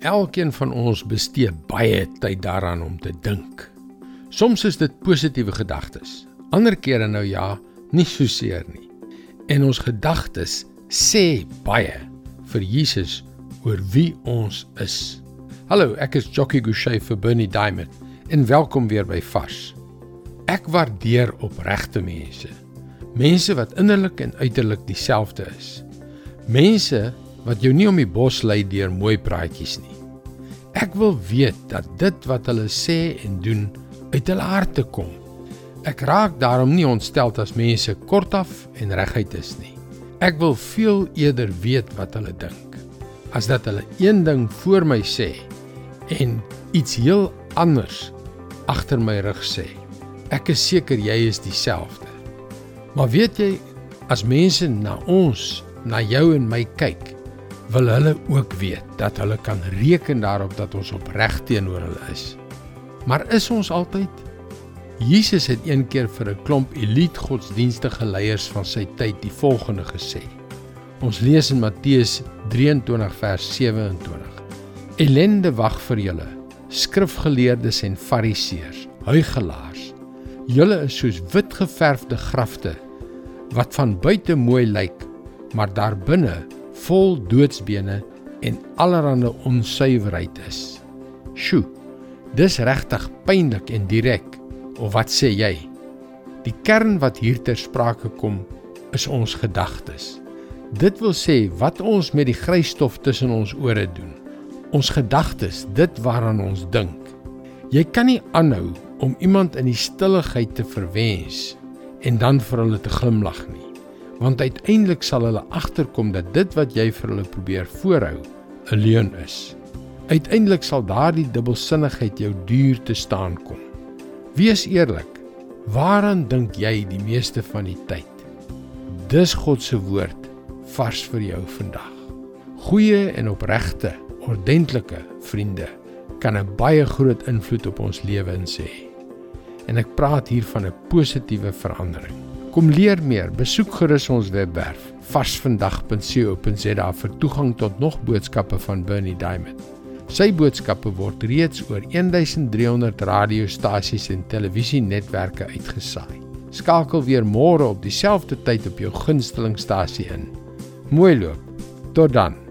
Elkeen van ons bestee baie tyd daaraan om te dink. Soms is dit positiewe gedagtes, ander kere nou ja, nie soseer nie. En ons gedagtes sê baie vir Jesus oor wie ons is. Hallo, ek is Jockey Gouchee vir Bernie Diamond en welkom weer by Vars. Ek waardeer opregte mense. Mense wat innerlik en uiterlik dieselfde is. Mense wat jou nie om die bos lei deur mooi praatjies nie. Ek wil weet dat dit wat hulle sê en doen uit hulle harte kom. Ek raak daarom nie ontstel as mense kortaf en reguit is nie. Ek wil veel eerder weet wat hulle dink, as dat hulle een ding voor my sê en iets heel anders agter my rug sê. Ek is seker jy is dieselfde. Maar weet jy, as mense na ons, na jou en my kyk, wil hulle ook weet dat hulle kan reken daarop dat ons opreg teenoor hulle is. Maar is ons altyd? Jesus het een keer vir 'n klomp elite godsdienstige leiers van sy tyd die volgende gesê. Ons lees in Matteus 23 vers 27. Ellende wag vir julle, skrifgeleerdes en fariseërs, huigelaars. Julle is soos wit geverfde grafte, wat van buite mooi lyk, maar daar binne vol doodsbene en allerhande onsuiverheid is. Sjoe, dis regtig pynlik en direk, of wat sê jy? Die kern wat hier ter sprake kom, is ons gedagtes. Dit wil sê wat ons met die grysstof tussen ons ore doen. Ons gedagtes, dit waaraan ons dink. Jy kan nie aanhou om iemand in die stilligheid te verwens en dan vir hulle te glimlag nie. Want uiteindelik sal hulle agterkom dat dit wat jy vir hulle probeer voorhou, 'n leuen is. Uiteindelik sal daardie dubbelsinnigheid jou duur te staan kom. Wees eerlik, waaraan dink jy die meeste van die tyd? Dis God se woord, vars vir jou vandag. Goeie en opregte, ordentlike vriende kan 'n baie groot invloed op ons lewens hê. En ek praat hier van 'n positiewe verandering. Kom leer meer, besoek gerus ons webwerf varsvandag.co.za vir toegang tot nog boodskappe van Bernie Diamond. Sy boodskappe word reeds oor 1300 radiostasies en televisienetwerke uitgesaai. Skakel weer môre op dieselfde tyd op jou gunstelingstasie in. Mooi loop, tot dan.